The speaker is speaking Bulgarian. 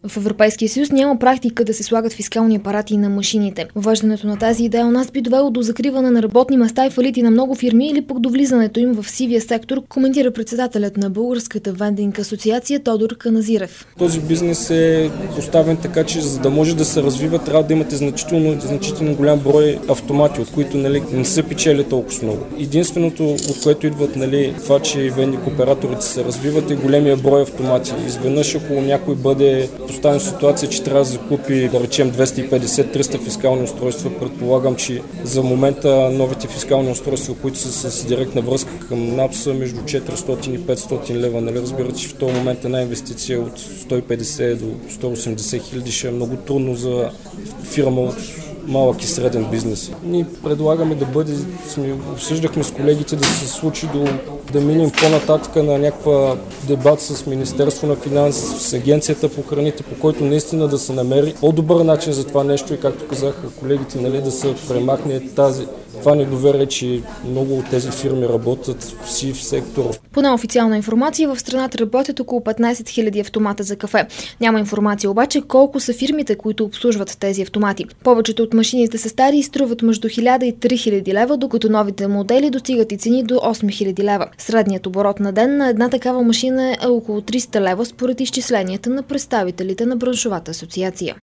В Европейския съюз няма практика да се слагат фискални апарати на машините. Въвеждането на тази идея у нас би довело до закриване на работни места и фалити на много фирми или пък до влизането им в сивия сектор, коментира председателят на Българската вендинг асоциация Тодор Каназирев. Този бизнес е поставен така, че за да може да се развива, трябва да имате значително голям брой автомати, от които не се печели толкова много. Единственото, от което идват това, че вендинг операторите се развиват, е големия брой автомати. Изведнъж, ако някой бъде поставен в ситуация, че трябва да закупи, да речем, 250-300 фискални устройства, предполагам, че за момента новите фискални устройства, които са с директна връзка към НАП, са между 400 и 500 лева. Разбирате, че в този момент една инвестиция от 150 до 180 хиляди ще е много трудно за фирма от малък и среден бизнес. Ние предлагаме обсъждахме с колегите да се случи да минем по-нататък на някаква дебат с Министерство на финанси, с Агенцията по храните, по който наистина да се намери по-добър начин за това нещо и, както казаха колегите, да се премахне това недоверие, че много от тези фирми работят в сив сектор. По неофициална информация в страната работят около 15 000 автомата за кафе. Няма информация обаче колко са фирмите, които обслужват тези автомати. Повечето от машините са стари и струват между 1000 и 3000 лева, докато новите модели достигат и цени до 8000 лева. Средният оборот на ден на една такава машина е около 300 лева според изчисленията на представителите на браншовата асоциация.